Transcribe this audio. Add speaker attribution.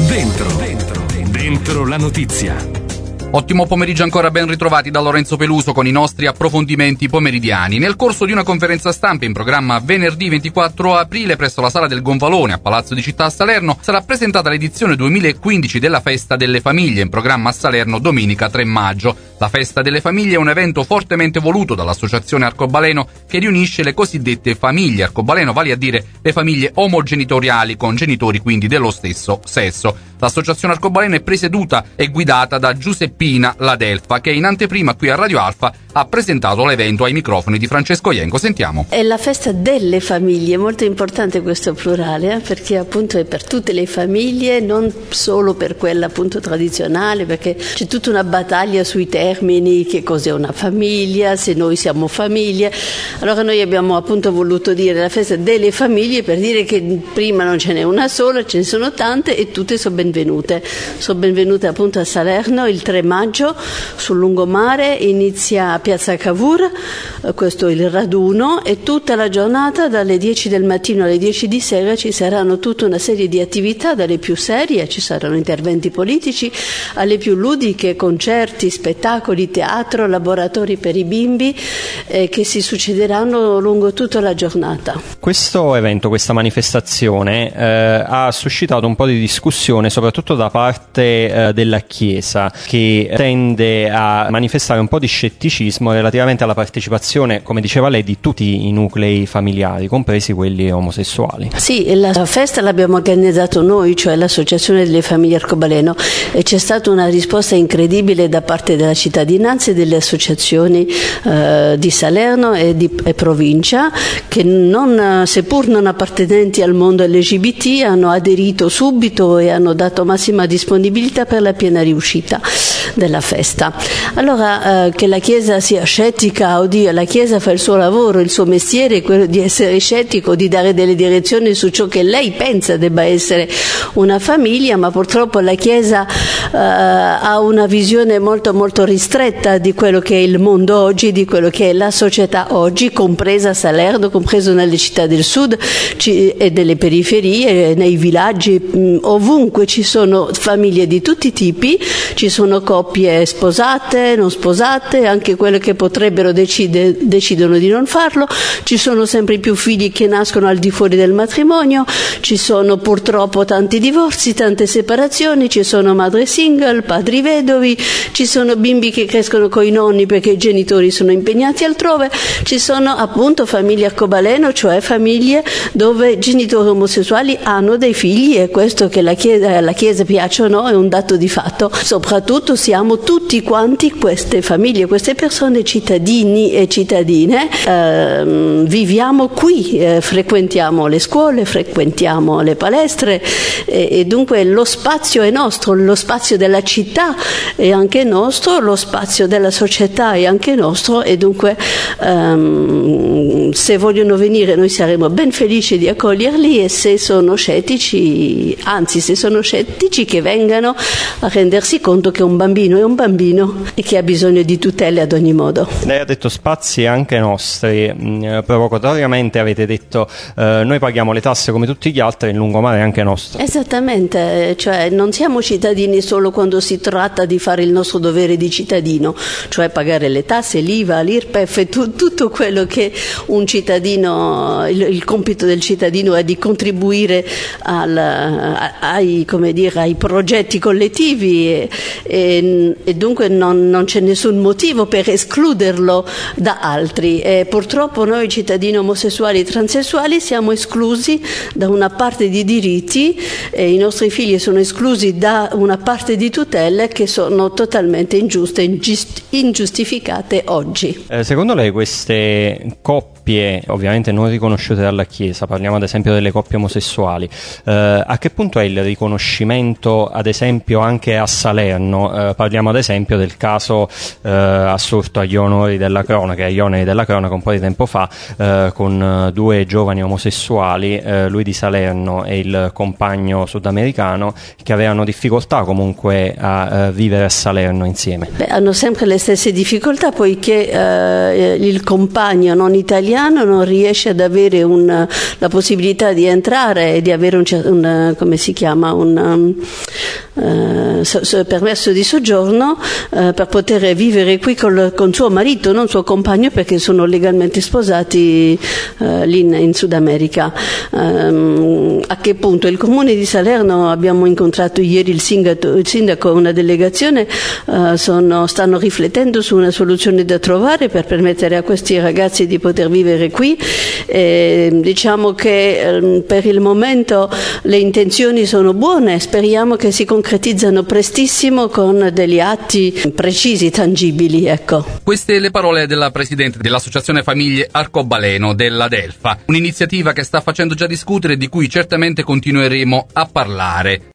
Speaker 1: Dentro la notizia.
Speaker 2: Ottimo pomeriggio ancora, ben ritrovati da Lorenzo Peluso con i nostri approfondimenti pomeridiani. Nel corso di una conferenza stampa in programma venerdì 24 aprile presso la Sala del Gonfalone a Palazzo di Città a Salerno sarà presentata l'edizione 2015 della Festa delle Famiglie, in programma a Salerno domenica 3 maggio. La Festa delle Famiglie è un evento fortemente voluto dall'Associazione Arcobaleno che riunisce le cosiddette famiglie arcobaleno, vale a dire le famiglie omogenitoriali con genitori quindi dello stesso sesso. L'Associazione Arcobaleno è presieduta e guidata da Giuseppina Ladelfa, che in anteprima qui a Radio Alfa ha presentato l'evento ai microfoni di Francesco Ienco. Sentiamo.
Speaker 3: È la festa delle famiglie, molto importante questo plurale, perché appunto è per tutte le famiglie, non solo per quella appunto tradizionale, perché c'è tutta una battaglia sui termini, che cos'è una famiglia, se noi siamo famiglie. Allora noi abbiamo appunto voluto dire la festa delle famiglie per dire che prima non ce n'è una sola, ce ne sono tante e tutte sono benvenute. Sono benvenute appunto a Salerno il 3 maggio sul lungomare, inizia a Piazza Cavour, questo è il raduno, e tutta la giornata dalle 10 del mattino alle 10 di sera ci saranno tutta una serie di attività, dalle più serie, ci saranno interventi politici, alle più ludiche, concerti, spettacoli, teatro, laboratori per i bimbi che si succederanno lungo tutta la giornata.
Speaker 4: Questo evento, questa manifestazione ha suscitato un po' di discussione soprattutto da parte della Chiesa, che tende a manifestare un po' di scetticismo relativamente alla partecipazione, come diceva lei, di tutti i nuclei familiari, compresi quelli omosessuali.
Speaker 3: Sì, la festa l'abbiamo organizzato noi, cioè l'Associazione delle Famiglie Arcobaleno, e c'è stata una risposta incredibile da parte della cittadinanza e delle associazioni di Salerno e provincia, che seppur non appartenenti al mondo LGBT hanno aderito subito e hanno dato massima disponibilità per la piena riuscita della festa. Allora che la Chiesa sia scettica, oddio, la Chiesa fa il suo lavoro, il suo mestiere è quello di essere scettico, di dare delle direzioni su ciò che lei pensa debba essere una famiglia, ma purtroppo la Chiesa ha una visione molto molto ristretta di quello che è il mondo oggi, di quello che è la società oggi, compresa Salerno, compreso nelle città del sud e delle periferie, nei villaggi, ovunque ci sono famiglie di tutti i tipi, ci sono coppie sposate, non sposate, anche quelle che potrebbero decidono di non farlo, ci sono sempre più figli che nascono al di fuori del matrimonio, ci sono purtroppo tanti divorzi, tante separazioni, ci sono madri single, padri vedovi, ci sono bimbi che crescono coi nonni perché i genitori sono impegnati altrove, ci sono appunto famiglie arcobaleno, cioè famiglie dove genitori omosessuali hanno dei figli, e questo che alla Chiesa piace o no è un dato di fatto. Soprattutto siamo tutti quanti queste famiglie, queste persone, cittadini e cittadine, viviamo qui, frequentiamo le scuole, frequentiamo le palestre e dunque lo spazio è nostro, lo spazio della città è anche nostro, lo spazio della società è anche nostro, e dunque se vogliono venire noi saremo ben felici di accoglierli, e se sono scettici, anzi se sono scettici, che vengano a rendersi conto che un bambino è un bambino e che ha bisogno di tutele ad ogni modo.
Speaker 4: Lei ha detto spazi anche nostri, provocatoriamente avete detto noi paghiamo le tasse come tutti gli altri, il lungomare è anche nostro.
Speaker 3: Esattamente, cioè non siamo cittadini solo quando si tratta di fare il nostro dovere di cittadino, cioè pagare le tasse, l'IVA, l'IRPEF e tutto quello che un cittadino, il compito del cittadino è di contribuire ai progetti collettivi, e dunque non c'è nessun motivo per escluderlo da altri. E purtroppo noi cittadini omosessuali e transessuali siamo esclusi da una parte di diritti, e i nostri figli sono esclusi da una parte di tutele che sono totalmente ingiuste e ingiustificate oggi.
Speaker 4: Secondo lei queste coppie ovviamente non riconosciute dalla Chiesa, parliamo ad esempio delle coppie omosessuali, a che punto è il riconoscimento ad esempio anche a Salerno? Parliamo ad esempio del caso assurto agli onori della cronaca un po' di tempo fa, con due giovani omosessuali, lui di Salerno e il compagno sudamericano, che avevano difficoltà comunque a vivere a Salerno insieme.
Speaker 3: Hanno sempre le stesse difficoltà, poiché il compagno non italiano italiano non riesce ad avere la possibilità di entrare e di avere un permesso di soggiorno per poter vivere qui con suo marito, non suo compagno, perché sono legalmente sposati lì in Sud America. A che punto? Il comune di Salerno, abbiamo incontrato ieri il sindaco, una delegazione, stanno riflettendo su una soluzione da trovare per permettere a questi ragazzi di poter vivere qui. Diciamo che per il momento le intenzioni sono buone, speriamo che si concretizzano prestissimo con degli atti precisi, tangibili, ecco.
Speaker 2: Queste le parole della presidente dell'Associazione Famiglie Arcobaleno della Delfa, un'iniziativa che sta facendo già discutere e di cui certamente continueremo a parlare.